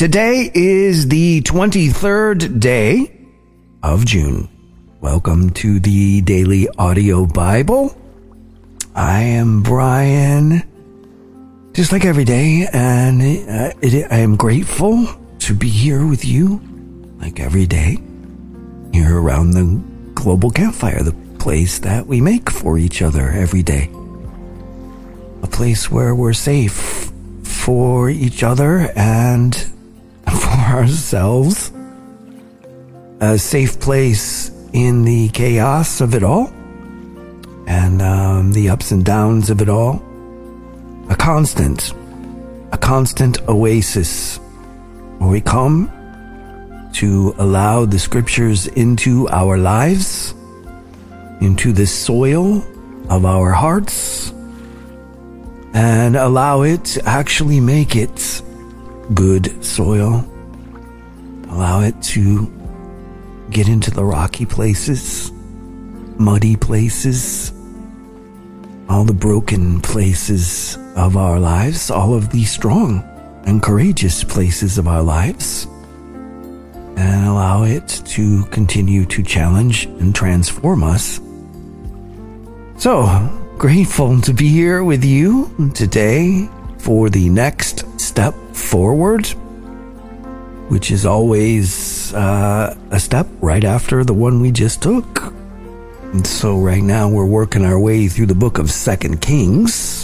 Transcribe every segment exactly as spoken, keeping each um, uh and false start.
Today is the twenty-third day of June. Welcome to the Daily Audio Bible. I am Brian, just like every day, and uh, it, I am grateful to be here with you, like every day, here around the Global Campfire, the place that we make for each other every day. A place where we're safe for each other and for ourselves. A safe place in the chaos of it all and um, the ups and downs of it all. A constant, a constant oasis where we come to allow the scriptures into our lives, into the soil of our hearts, and allow it to actually make it good soil. Allow it to get into the rocky places, muddy places, all the broken places of our lives, all of the strong and courageous places of our lives, and allow it to continue to challenge and transform us. So, grateful to be here with you today for the next step forward, which is always uh, a step right after the one we just took. And so right now we're working our way through the book of Second Kings.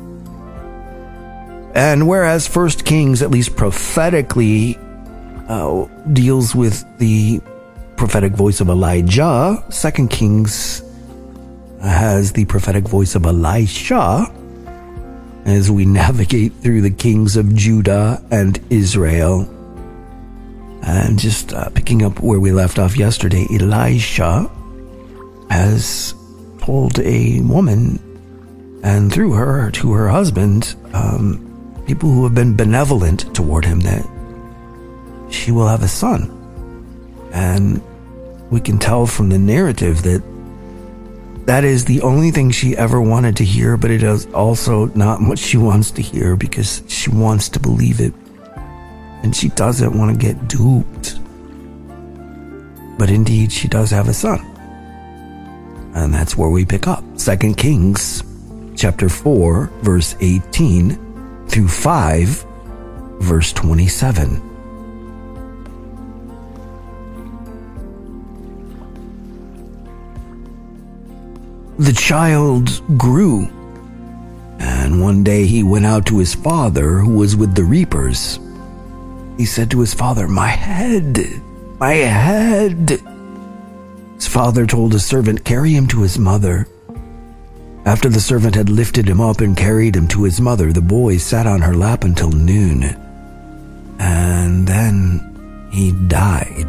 And whereas First Kings, at least prophetically, uh, deals with the prophetic voice of Elijah, Second Kings has the prophetic voice of Elisha as we navigate through the kings of Judah and Israel. And just uh, picking up where we left off yesterday, Elisha has told a woman, and through her to her husband, um, people who have been benevolent toward him, that she will have a son. And we can tell from the narrative that that is the only thing she ever wanted to hear, but it is also not what she wants to hear because she wants to believe it. And she doesn't want to get duped. But indeed, she does have a son. And that's where we pick up. Second Kings, chapter four, verse eighteen through five, verse twenty-seven. The child grew, and one day he went out to his father, who was with the reapers. He said to his father, "My head, my head." His father told his servant, "Carry him to his mother." After the servant had lifted him up and carried him to his mother, the boy sat on her lap until noon, and then he died.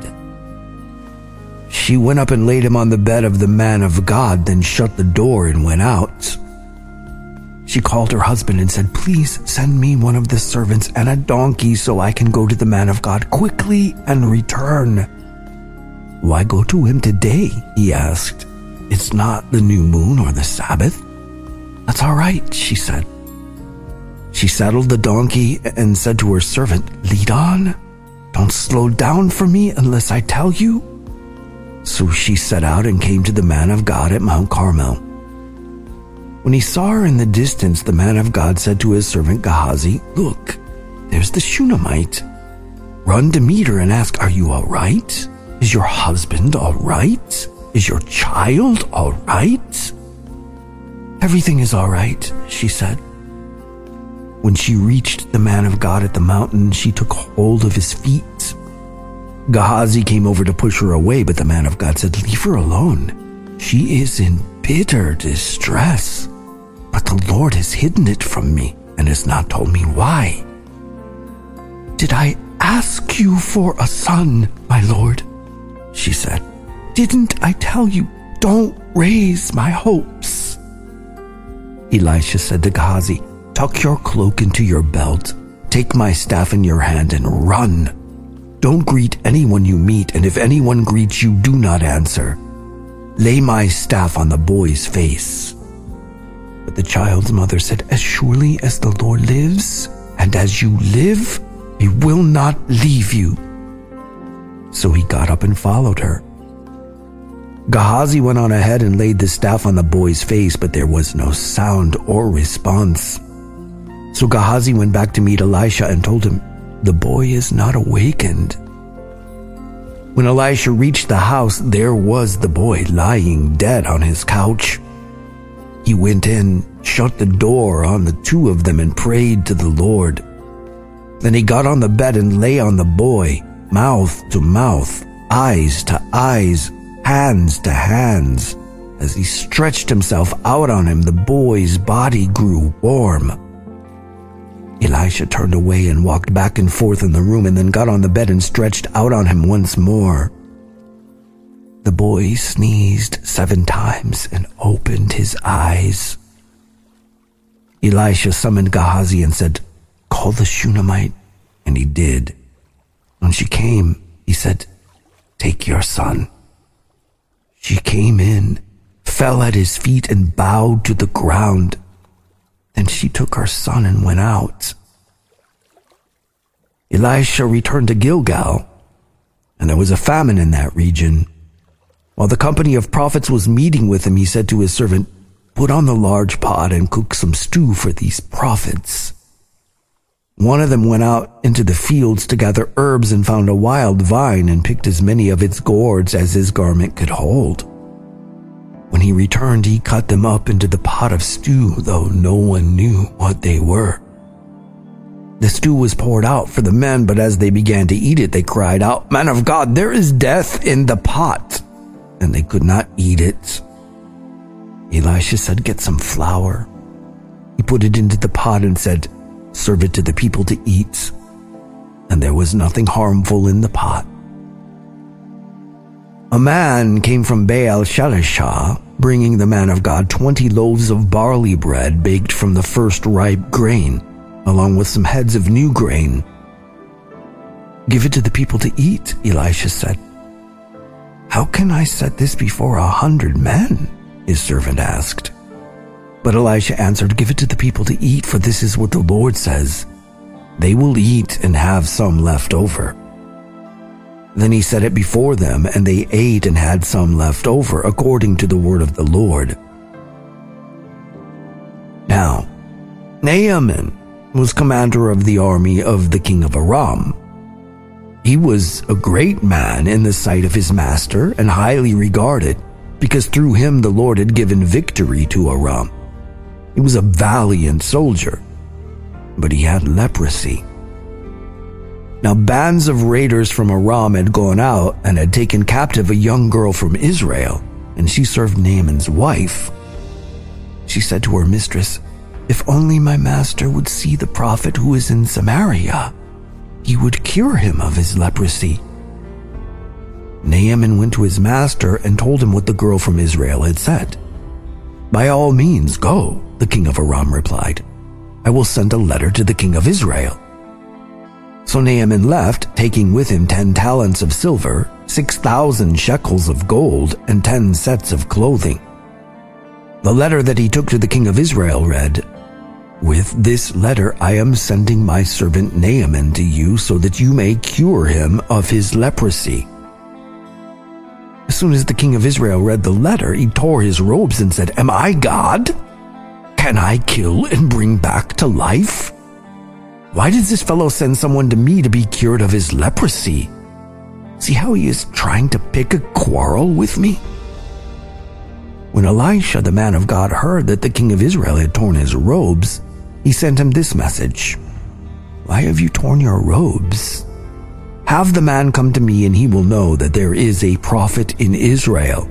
She went up and laid him on the bed of the man of God, then shut the door and went out. She called her husband and said, "Please send me one of the servants and a donkey so I can go to the man of God quickly and return." "Why go to him today?" he asked. "It's not the new moon or the Sabbath." "That's all right," she said. She saddled the donkey and said to her servant, "Lead on. Don't slow down for me unless I tell you." So she set out and came to the man of God at Mount Carmel. When he saw her in the distance, the man of God said to his servant Gehazi, "Look, there's the Shunammite. Run to meet her and ask, 'Are you all right? Is your husband all right? Is your child all right?' "Everything is all right," she said. When she reached the man of God at the mountain, she took hold of his feet. Gehazi came over to push her away, but the man of God said, "Leave her alone. She is in bitter distress. But the Lord has hidden it from me and has not told me why." "Did I ask you for a son, my lord?" she said. "Didn't I tell you, don't raise my hopes?" Elisha said to Gehazi, "Tuck your cloak into your belt, take my staff in your hand and run. Don't greet anyone you meet, and if anyone greets you, do not answer. Lay my staff on the boy's face." But the child's mother said, "As surely as the Lord lives, and as you live, I will not leave you." So he got up and followed her. Gehazi went on ahead and laid the staff on the boy's face, but there was no sound or response. So Gehazi went back to meet Elisha and told him, "The boy is not awakened." When Elisha reached the house, there was the boy lying dead on his couch. He went in, shut the door on the two of them, and prayed to the Lord. Then he got on the bed and lay on the boy, mouth to mouth, eyes to eyes, hands to hands. As he stretched himself out on him, the boy's body grew warm. Elisha turned away and walked back and forth in the room, and then got on the bed and stretched out on him once more. The boy sneezed seven times and opened his eyes. Elisha summoned Gehazi and said, "Call the Shunammite," and he did. When she came, he said, "Take your son." She came in, fell at his feet, and bowed to the ground. Then she took her son and went out. Elisha returned to Gilgal, and there was a famine in that region. While the company of prophets was meeting with him, he said to his servant, "Put on the large pot and cook some stew for these prophets." One of them went out into the fields to gather herbs and found a wild vine and picked as many of its gourds as his garment could hold. When he returned, he cut them up into the pot of stew, though no one knew what they were. The stew was poured out for the men, but as they began to eat it, they cried out, "Man of God, there is death in the pot!" And they could not eat it. Elisha said, "Get some flour." He put it into the pot and said, "Serve it to the people to eat." And there was nothing harmful in the pot. A man came from Baal Shalishah, bringing the man of God twenty loaves of barley bread baked from the first ripe grain, along with some heads of new grain. "Give it to the people to eat," Elisha said. "How can I set this before a hundred men?" his servant asked. But Elisha answered, "Give it to the people to eat, for this is what the Lord says. They will eat and have some left over." Then he set it before them, and they ate and had some left over, according to the word of the Lord. Now, Naaman was commander of the army of the king of Aram. He was a great man in the sight of his master and highly regarded, because through him the Lord had given victory to Aram. He was a valiant soldier, but he had leprosy. Now bands of raiders from Aram had gone out and had taken captive a young girl from Israel, and she served Naaman's wife. She said to her mistress, "If only my master would see the prophet who is in Samaria, he would cure him of his leprosy." Naaman went to his master and told him what the girl from Israel had said. "By all means, go," the king of Aram replied. "I will send a letter to the king of Israel." So Naaman left, taking with him ten talents of silver, six thousand shekels of gold, and ten sets of clothing. The letter that he took to the king of Israel read, "With this letter I am sending my servant Naaman to you so that you may cure him of his leprosy." As soon as the king of Israel read the letter, he tore his robes and said, "Am I God? Can I kill and bring back to life? Why does this fellow send someone to me to be cured of his leprosy? See how he is trying to pick a quarrel with me?" When Elisha, the man of God, heard that the king of Israel had torn his robes, he sent him this message, "Why have you torn your robes? Have the man come to me, and he will know that there is a prophet in Israel."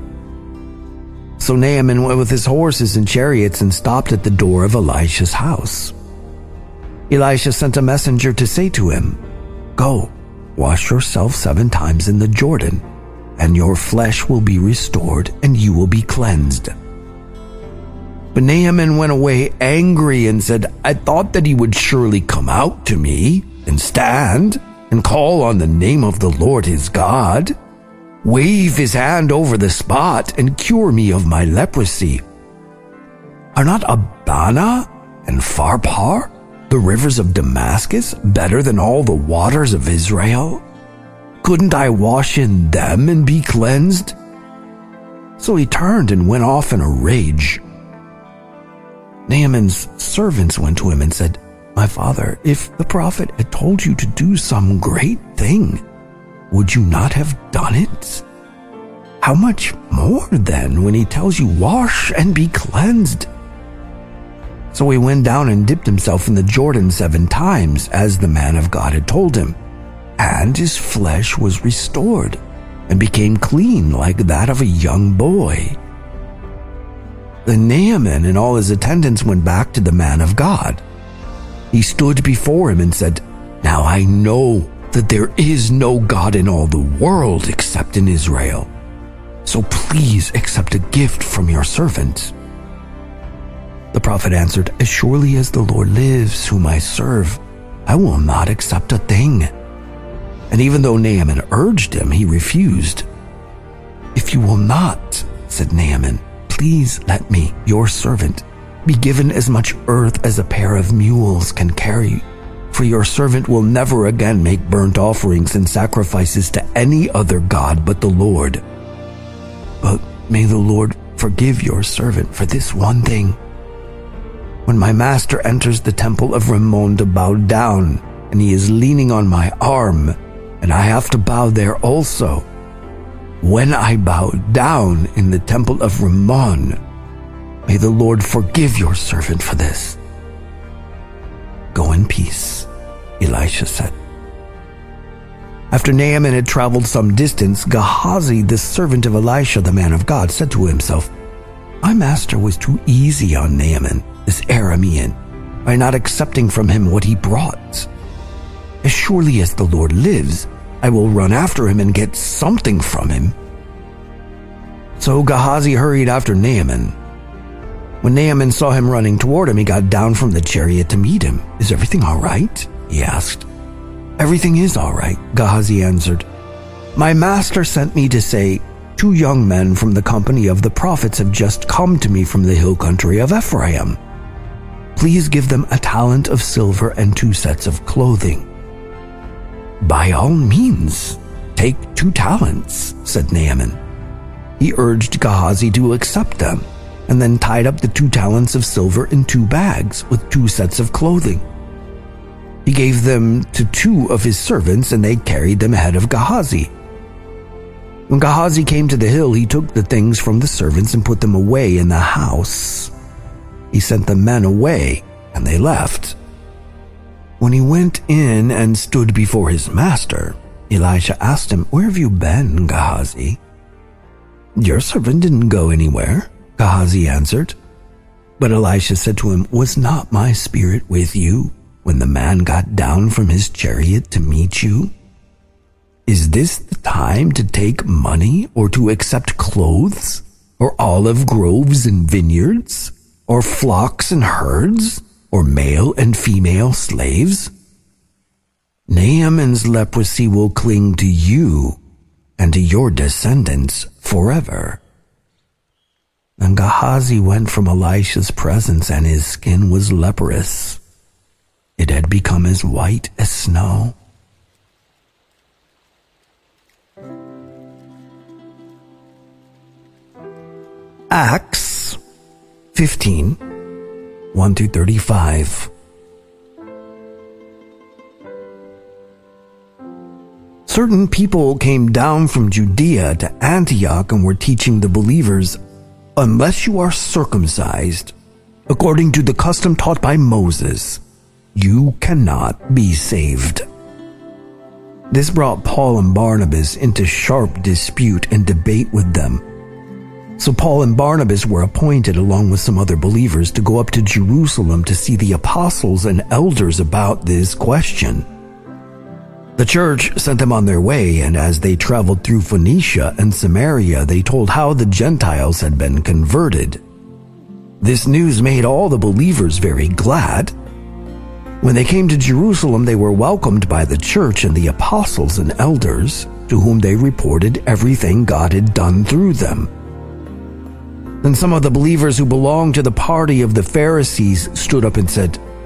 So Naaman went with his horses and chariots and stopped at the door of Elisha's house. Elisha sent a messenger to say to him, "Go, wash yourself seven times in the Jordan, and your flesh will be restored, and you will be cleansed." But Naaman went away angry and said, "I thought that he would surely come out to me and stand and call on the name of the Lord his God, wave his hand over the spot, and cure me of my leprosy. Are not Abana and Pharpar, the rivers of Damascus better than all the waters of Israel? Couldn't I wash in them and be cleansed?" So he turned and went off in a rage. Naaman's servants went to him and said, "My father, if the prophet had told you to do some great thing, would you not have done it? How much more then when he tells you, 'Wash and be cleansed'?" So he went down and dipped himself in the Jordan seven times, as the man of God had told him, and his flesh was restored and became clean like that of a young boy. Then Naaman and all his attendants went back to the man of God. He stood before him and said, "Now I know that there is no God in all the world except in Israel. So please accept a gift from your servant." The prophet answered, "As surely as the Lord lives, whom I serve, I will not accept a thing." And even though Naaman urged him, he refused. "If you will not," said Naaman, "please let me, your servant, be given as much earth as a pair of mules can carry, for your servant will never again make burnt offerings and sacrifices to any other god but the Lord. But may the Lord forgive your servant for this one thing. When my master enters the temple of Rimmon to bow down, and he is leaning on my arm, and I have to bow there also, when I bow down in the temple of Rimmon, may the Lord forgive your servant for this." "Go in peace," Elisha said. After Naaman had traveled some distance, Gehazi, the servant of Elisha, the man of God, said to himself, "My master was too easy on Naaman, this Aramean, by not accepting from him what he brought. As surely as the Lord lives, I will run after him and get something from him." So Gehazi hurried after Naaman. When Naaman saw him running toward him, he got down from the chariot to meet him. "Is everything all right?" he asked. "Everything is all right," Gehazi answered. "My master sent me to say, 'Two young men from the company of the prophets have just come to me from the hill country of Ephraim. Please give them a talent of silver and two sets of clothing.'" "By all means, take two talents," said Naaman. He urged Gehazi to accept them, and then tied up the two talents of silver in two bags with two sets of clothing. He gave them to two of his servants, and they carried them ahead of Gehazi. When Gehazi came to the hill, he took the things from the servants and put them away in the house. He sent the men away, and they left. When he went in and stood before his master, Elisha asked him, "Where have you been, Gehazi?" "Your servant didn't go anywhere," Gehazi answered. But Elisha said to him, "Was not my spirit with you when the man got down from his chariot to meet you? Is this the time to take money or to accept clothes, or olive groves and vineyards, or flocks and herds, or male and female slaves? Naaman's leprosy will cling to you and to your descendants forever." And Gehazi went from Elisha's presence, and his skin was leprous. It had become as white as snow. Acts fifteen, one through thirty-five. Certain people came down from Judea to Antioch and were teaching the believers, "Unless you are circumcised, according to the custom taught by Moses, you cannot be saved." This brought Paul and Barnabas into sharp dispute and debate with them. So Paul and Barnabas were appointed along with some other believers to go up to Jerusalem to see the apostles and elders about this question. The church sent them on their way, and as they traveled through Phoenicia and Samaria, they told how the Gentiles had been converted. This news made all the believers very glad. When they came to Jerusalem, they were welcomed by the church and the apostles and elders, to whom they reported everything God had done through them. Then some of the believers who belonged to the party of the Pharisees stood up and said,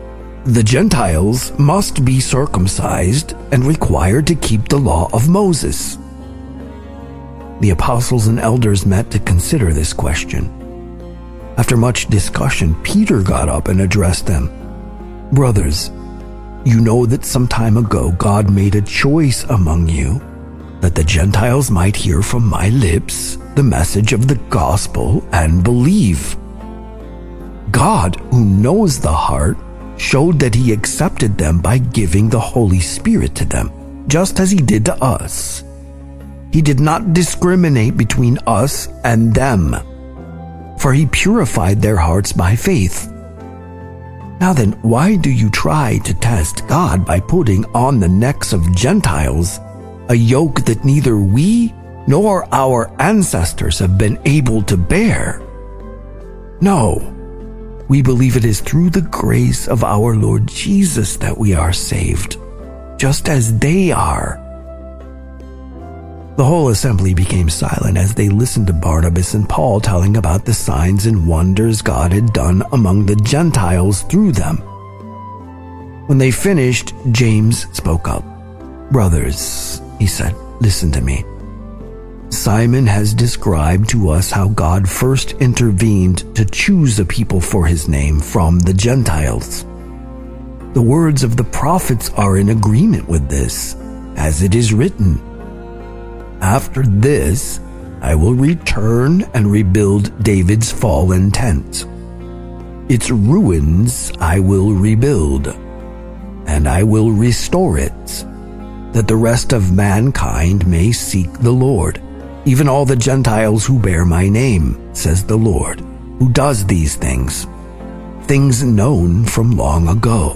the Gentiles must be circumcised and required to keep the law of Moses. The apostles and elders met to consider this question. After much discussion, Peter got up and addressed them. "Brothers, you know that some time ago God made a choice among you that the Gentiles might hear from my lips the message of the gospel and believe. God, who knows the heart, showed that he accepted them by giving the Holy Spirit to them, just as he did to us. He did not discriminate between us and them, for he purified their hearts by faith. Now then, why do you try to test God by putting on the necks of Gentiles a yoke that neither we nor our ancestors have been able to bear? No, we believe it is through the grace of our Lord Jesus that we are saved, just as they are." The whole assembly became silent as they listened to Barnabas and Paul telling about the signs and wonders God had done among the Gentiles through them. When they finished, James spoke up. "Brothers," he said, "listen to me. Simon has described to us how God first intervened to choose a people for his name from the Gentiles. The words of the prophets are in agreement with this, as it is written, 'After this, I will return and rebuild David's fallen tent. Its ruins I will rebuild, and I will restore it, that the rest of mankind may seek the Lord, even all the Gentiles who bear my name, says the Lord, who does these things, things known from long ago.'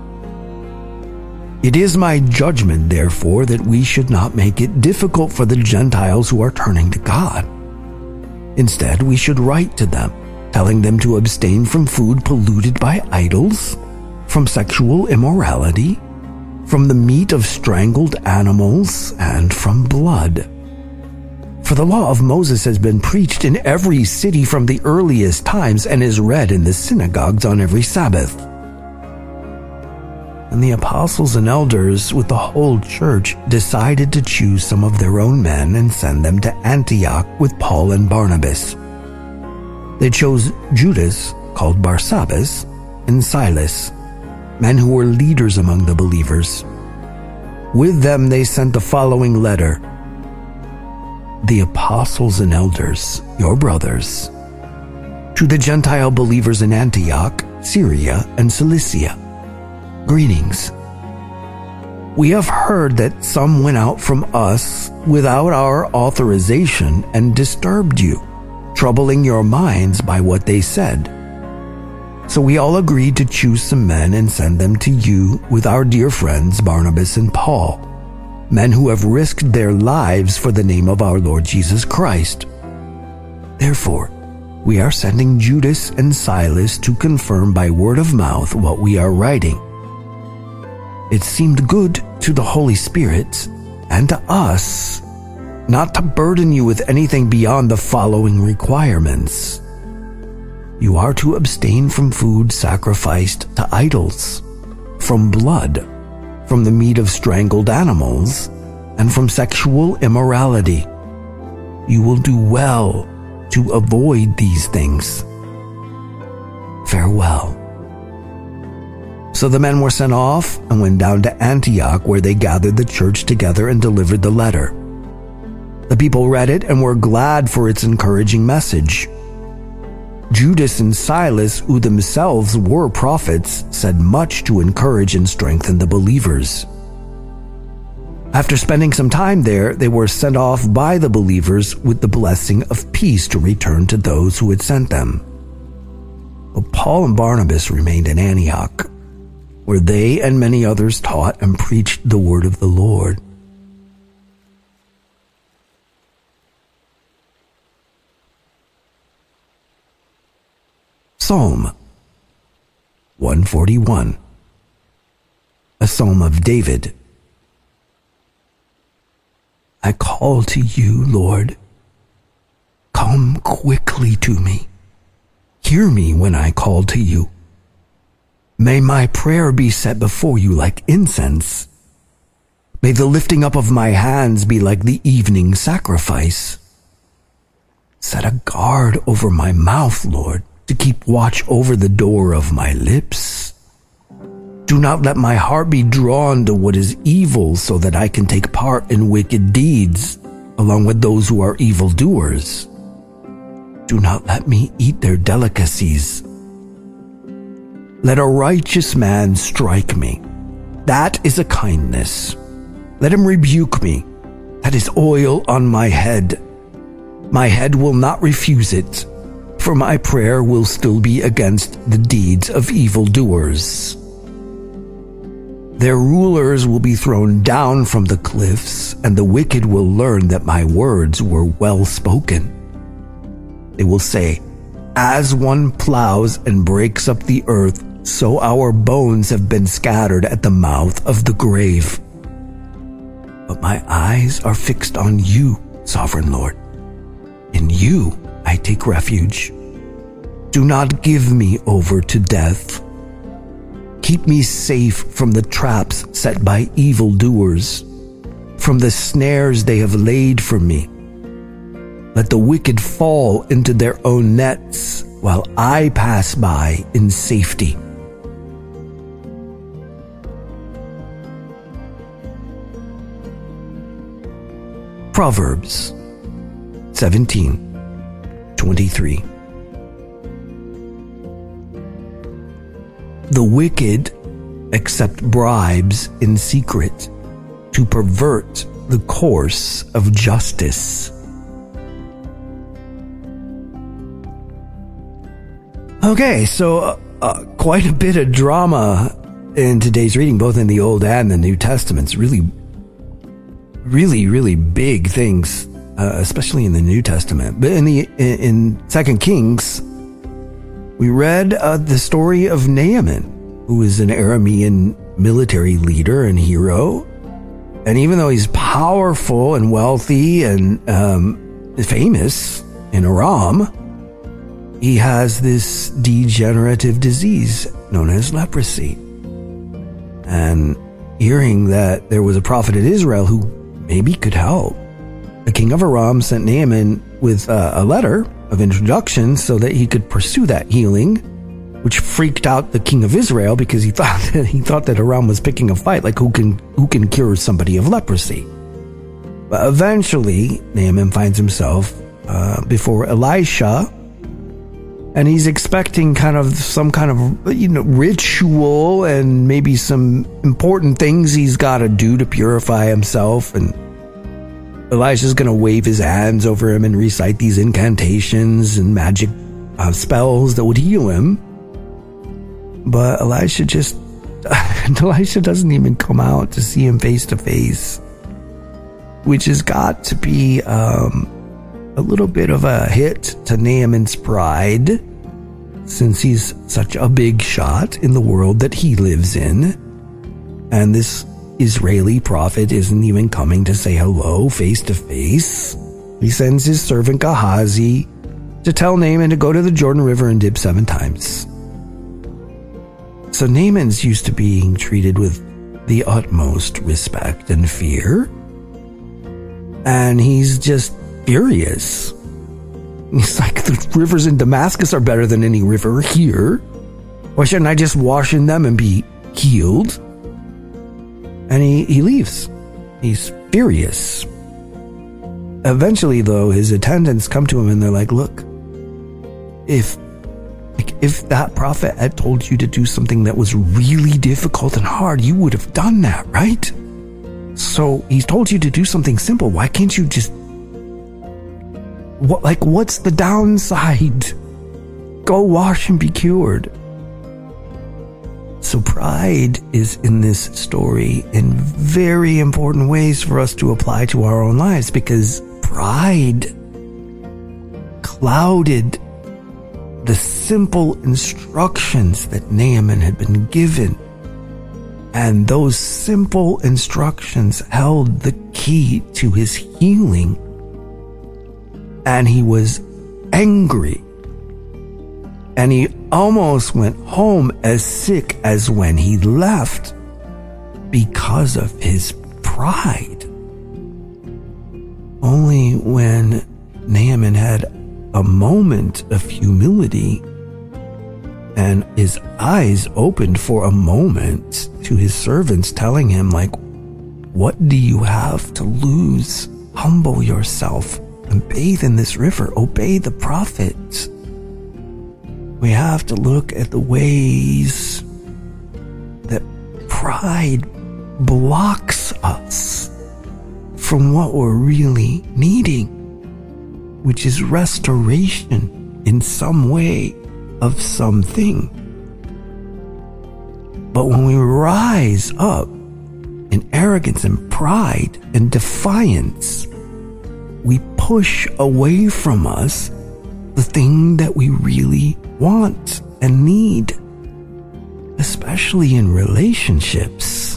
It is my judgment, therefore, that we should not make it difficult for the Gentiles who are turning to God. Instead, we should write to them, telling them to abstain from food polluted by idols, from sexual immorality, from the meat of strangled animals, and from blood. For the law of Moses has been preached in every city from the earliest times and is read in the synagogues on every Sabbath." And the apostles and elders with the whole church decided to choose some of their own men and send them to Antioch with Paul and Barnabas. They chose Judas, called Barsabbas, and Silas, men who were leaders among the believers. With them they sent the following letter: "The apostles and elders, your brothers, to the Gentile believers in Antioch, Syria, and Cilicia, greetings. We have heard that some went out from us without our authorization and disturbed you, troubling your minds by what they said. So we all agreed to choose some men and send them to you with our dear friends Barnabas and Paul, men who have risked their lives for the name of our Lord Jesus Christ. Therefore, we are sending Judas and Silas to confirm by word of mouth what we are writing. It seemed good to the Holy Spirit and to us not to burden you with anything beyond the following requirements. You are to abstain from food sacrificed to idols, from blood, from the meat of strangled animals, and from sexual immorality. You will do well to avoid these things. Farewell." So the men were sent off and went down to Antioch, where they gathered the church together and delivered the letter. The people read it and were glad for its encouraging message. Judas and Silas, who themselves were prophets, said much to encourage and strengthen the believers. After spending some time there, they were sent off by the believers with the blessing of peace to return to those who had sent them. But Paul and Barnabas remained in Antioch, where they and many others taught and preached the word of the Lord. Psalm one forty-one, a psalm of David. I call to you, Lord. Come quickly to me. Hear me when I call to you. May my prayer be set before you like incense. May the lifting up of my hands be like the evening sacrifice. Set a guard over my mouth, Lord, to keep watch over the door of my lips. Do not let my heart be drawn to what is evil so that I can take part in wicked deeds, along with those who are evildoers. Do not let me eat their delicacies. Let a righteous man strike me. That is a kindness. Let him rebuke me. That is oil on my head. My head will not refuse it, for my prayer will still be against the deeds of evildoers. Their rulers will be thrown down from the cliffs, and the wicked will learn that my words were well spoken. They will say, as one plows and breaks up the earth, so our bones have been scattered at the mouth of the grave. But my eyes are fixed on you, Sovereign Lord. In you I take refuge. Do not give me over to death. Keep me safe from the traps set by evildoers, from the snares they have laid for me. Let the wicked fall into their own nets while I pass by in safety. Proverbs seventeen twenty-three. The wicked accept bribes in secret to pervert the course of justice. Okay, so uh, uh, quite a bit of drama in today's reading, both in the Old and the New Testaments. Really, really, really big things, uh, especially in the New Testament. But in the in, in Second Kings, we read uh, the story of Naaman, who is an Aramean military leader and hero. And even though he's powerful and wealthy and um, famous in Aram, he has this degenerative disease known as leprosy. And hearing that there was a prophet in Israel who maybe could help, the king of Aram sent Naaman with uh, a letter of introduction so that he could pursue that healing, which freaked out the king of Israel because he thought that he thought that Aram was picking a fight, like who can who can cure somebody of leprosy. But eventually, Naaman finds himself uh, before Elisha, and he's expecting kind of some kind of, you know, ritual and maybe some important things he's got to do to purify himself. And Elisha's going to wave his hands over him and recite these incantations and magic uh, spells that would heal him. But Elisha just, Elisha doesn't even come out to see him face to face, which has got to be um, a little bit of a hit to Naaman's pride, since he's such a big shot in the world that he lives in. And this Israeli prophet isn't even coming to say hello face to face. He sends his servant Gehazi to tell Naaman to go to the Jordan River and dip seven times. So Naaman's used to being treated with the utmost respect and fear, and he's just furious. He's like, the rivers in Damascus are better than any river here. Why shouldn't I just wash in them and be healed? And he, he leaves. He's furious. Eventually, though, his attendants come to him and they're like, look, if like, if that prophet had told you to do something that was really difficult and hard, you would have done that, right? So he's told you to do something simple. Why can't you just... What, like, what's the downside? Go wash and be cured. So pride is in this story in very important ways for us to apply to our own lives, because pride clouded the simple instructions that Naaman had been given. And those simple instructions held the key to his healing. And he was angry. And he almost went home as sick as when he left because of his pride. Only when Naaman had a moment of humility and his eyes opened for a moment to his servants telling him, like, what do you have to lose? Humble yourself and bathe in this river. Obey the prophets. We have to look at the ways that pride blocks us from what we're really needing, which is restoration in some way of something. But when we rise up in arrogance and pride and defiance, we push away from us the thing that we really want and need, especially in relationships.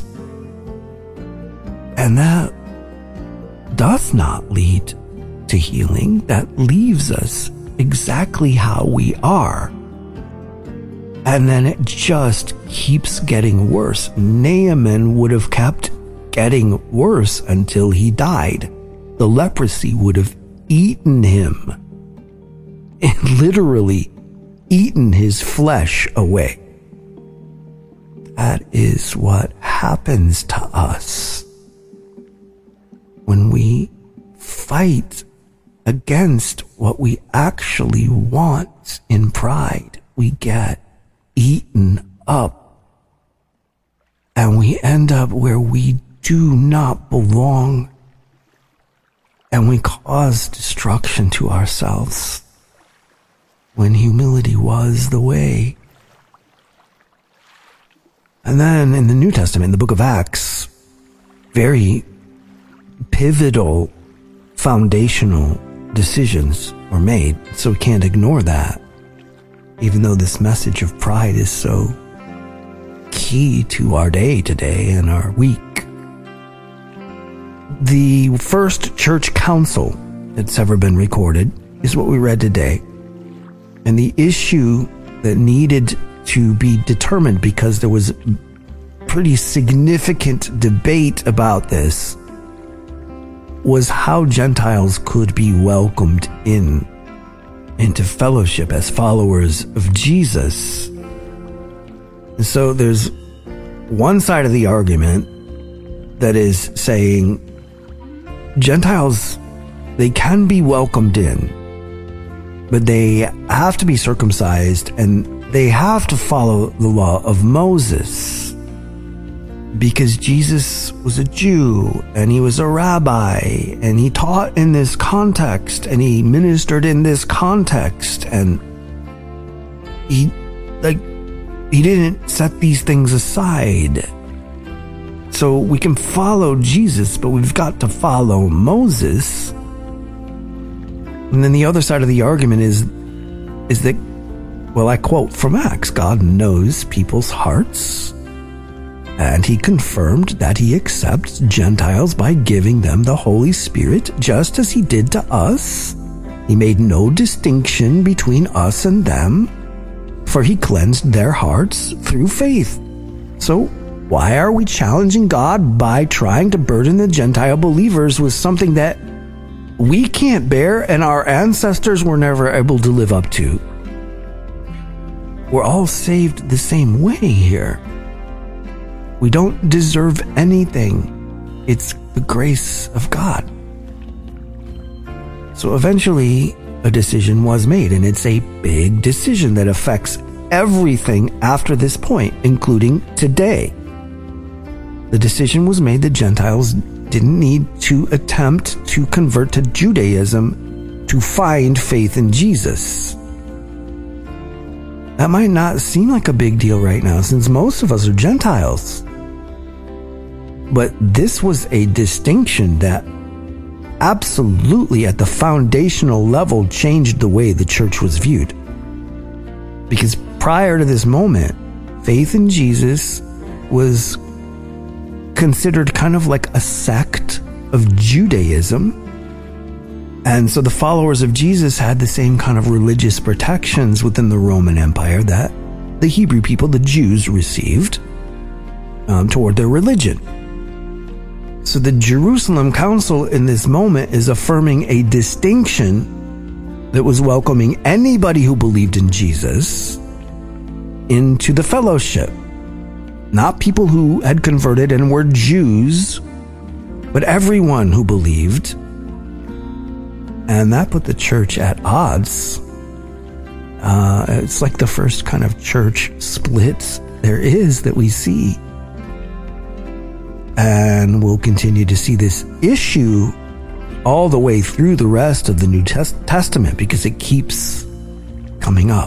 And that does not lead to healing. That leaves us exactly how we are. And then it just keeps getting worse. Naaman would have kept getting worse until he died. The leprosy would have eaten him. It literally eaten his flesh away. That is what happens to us when we fight against what we actually want in pride. We get eaten up, and we end up where we do not belong, and we cause destruction to ourselves when humility was the way. And then in the New Testament, in the book of Acts, very pivotal, foundational decisions were made, so we can't ignore that. Even though this message of pride is so key to our day today and our week. The first church council that's ever been recorded is what we read today. And the issue that needed to be determined, because there was pretty significant debate about this, was how Gentiles could be welcomed in into fellowship as followers of Jesus. And so there's one side of the argument that is saying Gentiles, they can be welcomed in, but they have to be circumcised and they have to follow the law of Moses, because Jesus was a Jew and he was a rabbi and he taught in this context and he ministered in this context, and he like he didn't set these things aside. So we can follow Jesus, but we've got to follow Moses. And then the other side of the argument is is that, well, I quote from Acts, God knows people's hearts, and he confirmed that he accepts Gentiles by giving them the Holy Spirit, just as he did to us. He made no distinction between us and them, for he cleansed their hearts through faith. So why are we challenging God by trying to burden the Gentile believers with something that we can't bear and our ancestors were never able to live up to? We're all saved the same way here. We don't deserve anything. It's the grace of God. So eventually, a decision was made, and it's a big decision that affects everything after this point, including today. The decision was made that Gentiles didn't need to attempt to convert to Judaism to find faith in Jesus. That might not seem like a big deal right now, since most of us are Gentiles. But this was a distinction that absolutely at the foundational level changed the way the church was viewed. Because prior to this moment, faith in Jesus was considered kind of like a sect of Judaism, And so the followers of Jesus had the same kind of religious protections within the Roman Empire that the Hebrew people, the Jews, received um, toward their religion. So the Jerusalem Council in this moment is affirming a distinction that was welcoming anybody who believed in Jesus into the fellowship. Not people who had converted and were Jews, but everyone who believed. And that put the church at odds. Uh, it's like the first kind of church split there is that we see. And we'll continue to see this issue all the way through the rest of the New Test- Testament because it keeps coming up.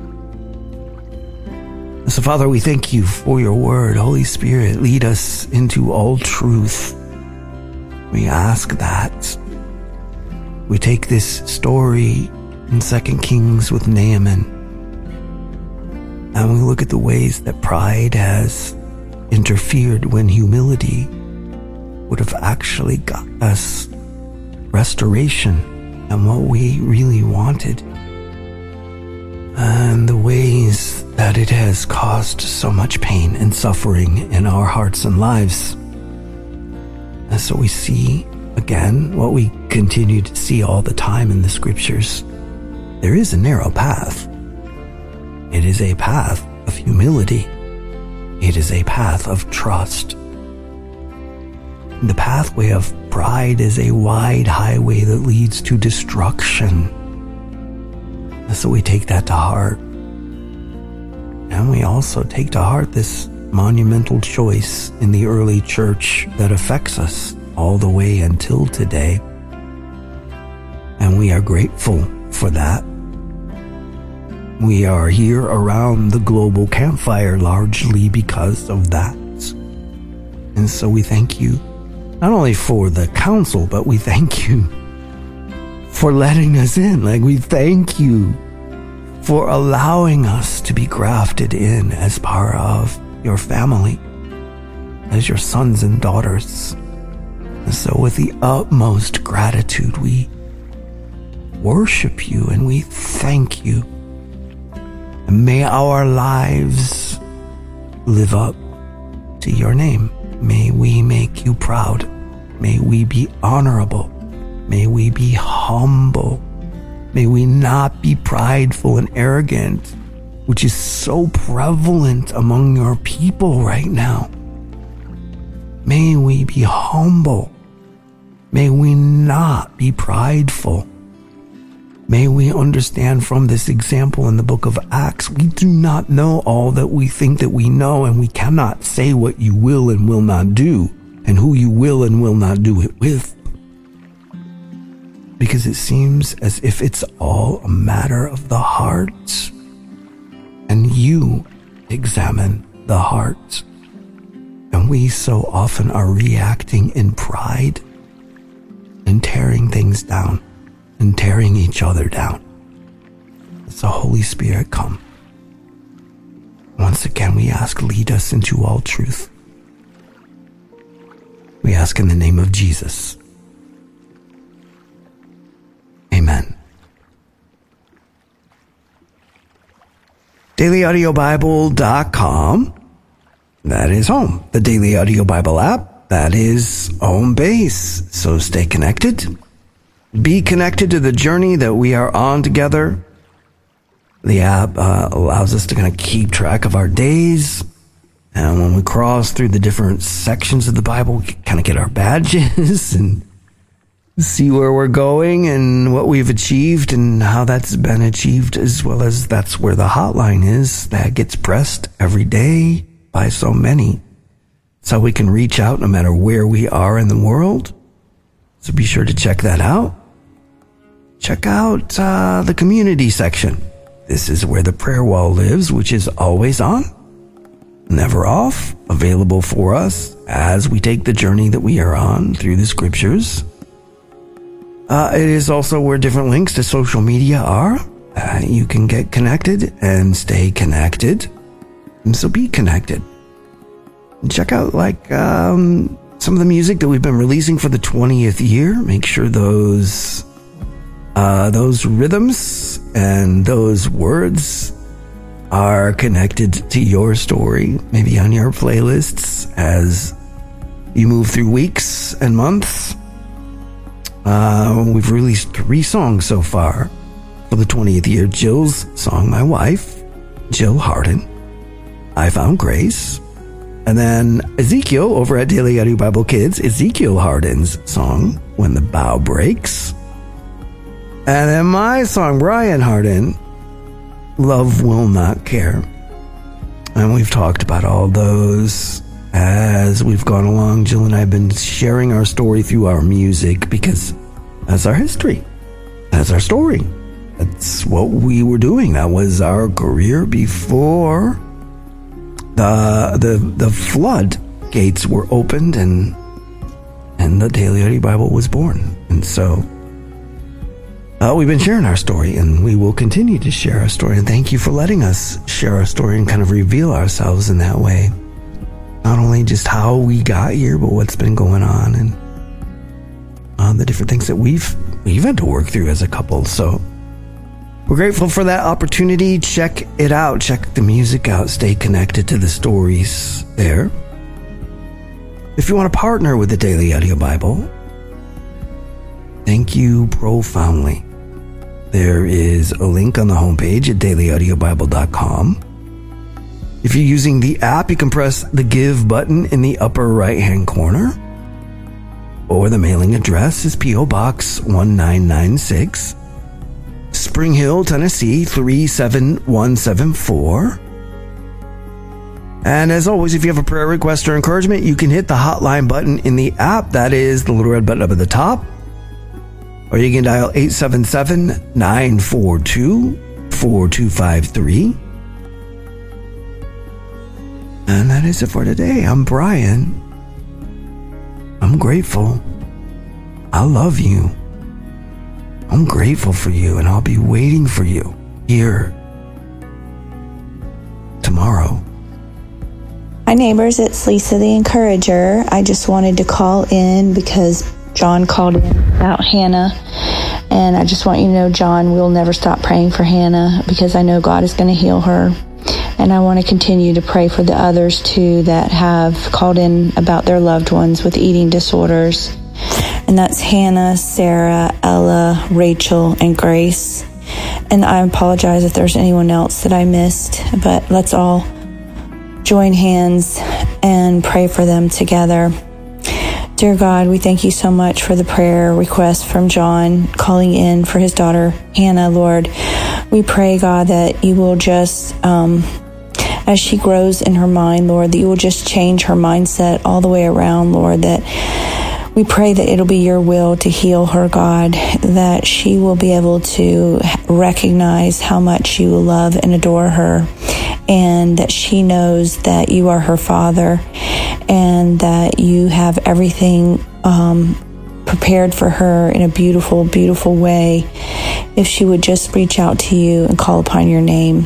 So, Father, we thank you for your word. Holy Spirit, lead us into all truth. We ask that. We take this story in Second Kings with Naaman, and we look at the ways that pride has interfered when humility would have actually got us restoration and what we really wanted, and the ways that it has caused so much pain and suffering in our hearts and lives. And so we see again what we continue to see all the time in the scriptures. There is a narrow path. It is a path of humility. It is a path of trust. The pathway of pride is a wide highway that leads to destruction. And so we take that to heart. And we also take to heart this monumental choice in the early church that affects us all the way until today. And we are grateful for that. We are here around the global campfire largely because of that. And so we thank you not only for the council, but we thank you for letting us in. Like, we thank you for allowing us to be grafted in as part of your family, as your sons and daughters. And so with the utmost gratitude, we worship you and we thank you. And may our lives live up to your name. May we make you proud. May we be honorable. May we be humble. May we not be prideful and arrogant, which is so prevalent among your people right now. May we be humble. May we not be prideful. May we understand from this example in the book of Acts, we do not know all that we think that we know, and we cannot say what you will and will not do, and who you will and will not do it with. Because it seems as if it's all a matter of the heart, and you examine the heart. And we so often are reacting in pride and tearing things down and tearing each other down. So Holy Spirit, come. Once again, we ask, lead us into all truth. We ask in the name of Jesus. Amen. daily audio bible dot com. That is home. The Daily Audio Bible app, that is home base. So stay connected. Be connected to the journey that we are on together. The app uh, allows us to kind of keep track of our days. And when we cross through the different sections of the Bible, we kind of get our badges and see where we're going and what we've achieved and how that's been achieved, as well as that's where the hotline is that gets pressed every day by so many. So we can reach out no matter where we are in the world. So be sure to check that out. Check out uh, the community section. This is where the prayer wall lives, which is always on, never off, available for us as we take the journey that we are on through the scriptures. Uh, it is also where different links to social media are. Uh, you can get connected and stay connected. And so be connected. Check out like um, some of the music that we've been releasing for the twentieth year. Make sure those uh, those rhythms and those words are connected to your story, maybe on your playlists as you move through weeks and months. Uh, we've released three songs so far for the twentieth year. Jill's song, My Wife, Jill Harden, I Found Grace. And then Ezekiel over at Daily Audio Bible Kids, Ezekiel Harden's song, When the Bow Breaks. And then my song, Brian Harden, Love Will Not Care. And we've talked about all those as we've gone along. Jill and I have been sharing our story through our music because that's our history. That's our story. That's what we were doing. That was our career before the the the flood gates were opened and and the Daily Audio Bible was born. And so uh, we've been sharing our story, and we will continue to share our story. And thank you for letting us share our story and kind of reveal ourselves in that way. Not only just how we got here, but what's been going on and uh, the different things that we've we've had to work through as a couple. So we're grateful for that opportunity. Check it out. Check the music out. Stay connected to the stories there. If you want to partner with the Daily Audio Bible, thank you profoundly. There is a link on the homepage at daily audio bible dot com. If you're using the app, you can press the Give button in the upper right-hand corner. Or the mailing address is P O Box one nine nine six, Spring Hill, Tennessee three seven one seven four. And as always, if you have a prayer request or encouragement, you can hit the hotline button in the app. That is the little red button up at the top. Or you can dial eight seven seven, nine four two, four two five three. And that is it for today. I'm Brian. I'm grateful. I love you. I'm grateful for you, and I'll be waiting for you here tomorrow. Hi neighbors, it's Lisa the Encourager. I just wanted to call in because John called in about Hannah, and I just want you to know, John, we'll never stop praying for Hannah because I know God is going to heal her. And I want to continue to pray for the others too that have called in about their loved ones with eating disorders. And that's Hannah, Sarah, Ella, Rachel, and Grace. And I apologize if there's anyone else that I missed, but let's all join hands and pray for them together. Dear God, we thank you so much for the prayer request from John calling in for his daughter, Hannah, Lord. We pray, God, that you will just, um, as she grows in her mind, Lord, that you will just change her mindset all the way around, Lord, that we pray that it'll be your will to heal her, God, that she will be able to recognize how much you love and adore her, and that she knows that you are her Father, and that you have everything um, prepared for her in a beautiful, beautiful way if she would just reach out to you and call upon your name.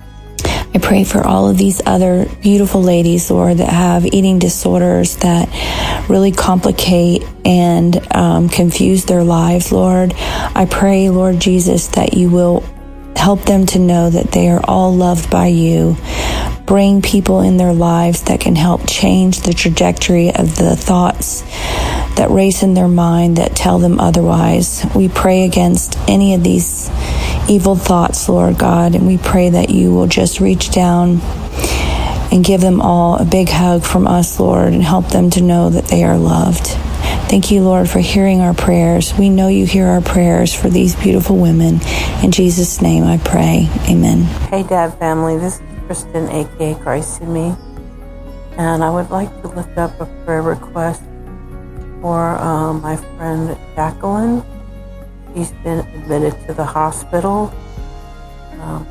I pray for all of these other beautiful ladies, Lord, that have eating disorders that really complicate and um, confuse their lives, Lord. I pray, Lord Jesus, that you will help them to know that they are all loved by you. Bring people in their lives that can help change the trajectory of the thoughts that race in their mind that tell them otherwise. We pray against any of these evil thoughts, Lord God, and we pray that you will just reach down and give them all a big hug from us, Lord, and help them to know that they are loved. Thank you, Lord, for hearing our prayers. We know you hear our prayers for these beautiful women. In Jesus' name I pray. Amen. Hey, Dad family. This is Kristen, a k a. Christ in Me. And I would like to lift up a prayer request for uh, my friend Jacqueline. She's been admitted to the hospital. Um,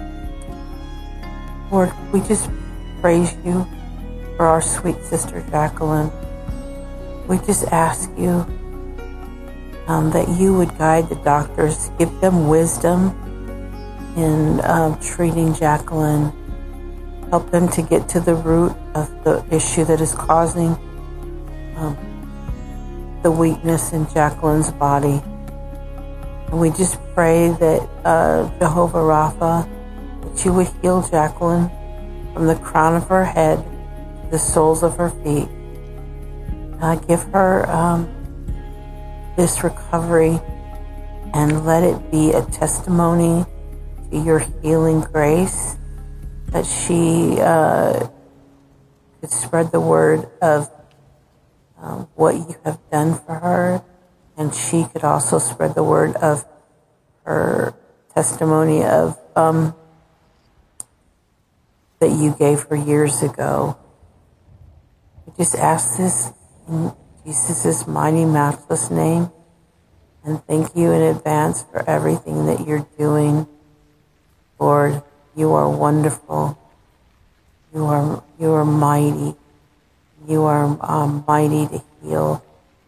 Lord, we just praise you for our sweet sister Jacqueline. We just ask you um, that you would guide the doctors, give them wisdom in um, treating Jacqueline, help them to get to the root of the issue that is causing um, the weakness in Jacqueline's body. And we just pray that uh, Jehovah Rapha, that you would heal Jacqueline from the crown of her head to the soles of her feet. Uh, give her um, this recovery and let it be a testimony to your healing grace, that she uh, could spread the word of um, what you have done for her, and she could also spread the word of her testimony of um, that you gave her years ago. We just ask this in Jesus' mighty, matchless name, and thank you in advance for everything that you're doing. Lord, you are wonderful. You are you are mighty. You are um, mighty to heal.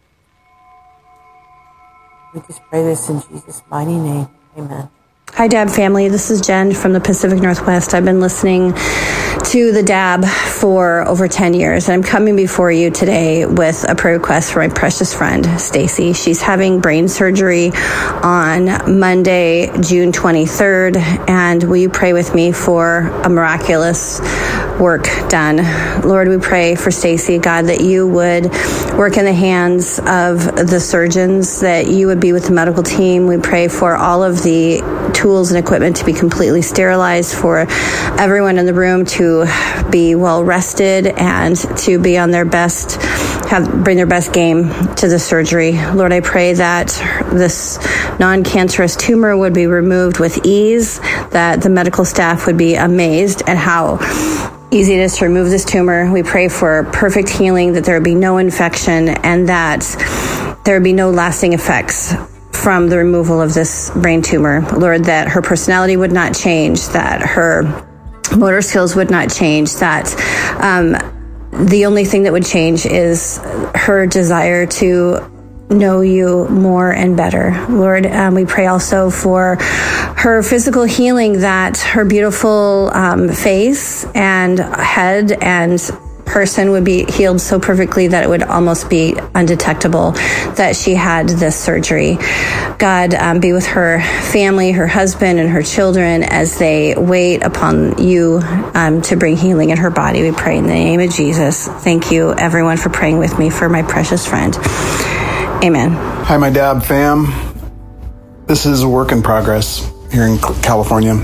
We just pray this in Jesus' mighty name. Amen. Hi, Dab family. This is Jen from the Pacific Northwest. I've been listening to the Dab for over ten years. And I'm coming before you today with a prayer request for my precious friend, Stacy. She's having brain surgery on Monday, June twenty-third. And will you pray with me for a miraculous work done? Lord, we pray for Stacy, God, that you would work in the hands of the surgeons, that you would be with the medical team. We pray for all of the tools and equipment to be completely sterilized, for everyone in the room to be well rested and to be on their best, have bring their best game to the surgery. Lord, I pray that this non-cancerous tumor would be removed with ease, that the medical staff would be amazed at how easy it is to remove this tumor. We pray for perfect healing, that there would be no infection, and that there would be no lasting effects from the removal of this brain tumor. Lord, that her personality would not change, that her motor skills would not change, that um, the only thing that would change is her desire to know you more and better. Lord, um, we pray also for her physical healing, that her beautiful um, face and head and person would be healed so perfectly that it would almost be undetectable that she had this surgery. God, um, be with her family, her husband, and her children as they wait upon you um, to bring healing in her body. We pray in the name of Jesus. Thank you, everyone, for praying with me for my precious friend. Amen. Hi, my Dab fam. This is a work in progress here in California.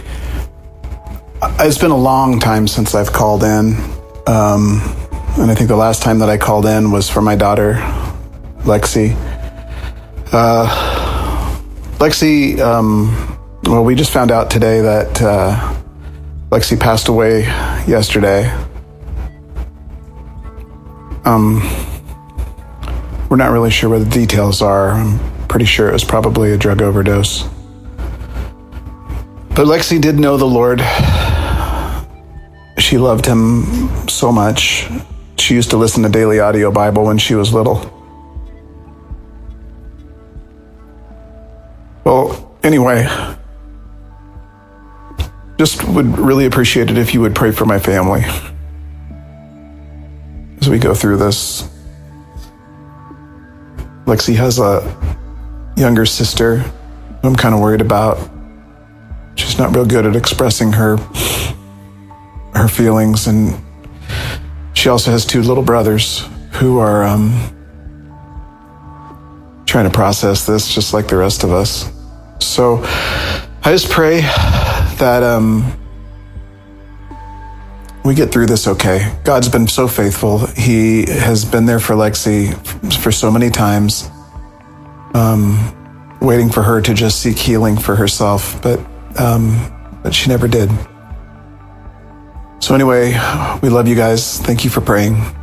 It's been a long time since I've called in. Um, and I think the last time that I called in was for my daughter, Lexi. Uh, Lexi, um, well, we just found out today that uh, Lexi passed away yesterday. Um, we're not really sure what the details are. I'm pretty sure it was probably a drug overdose. But Lexi did know the Lord. She loved him so much. She used to listen to Daily Audio Bible when she was little. Well, anyway, just would really appreciate it if you would pray for my family as we go through this. Lexi has a younger sister who I'm kind of worried about. She's not real good at expressing her her feelings, and she also has two little brothers who are um, trying to process this just like the rest of us. So I just pray that um, we get through this okay. God's been so faithful. He has been there for Lexi for so many times, um, waiting for her to just seek healing for herself, but um, but she never did. So anyway, we love you guys. Thank you for praying.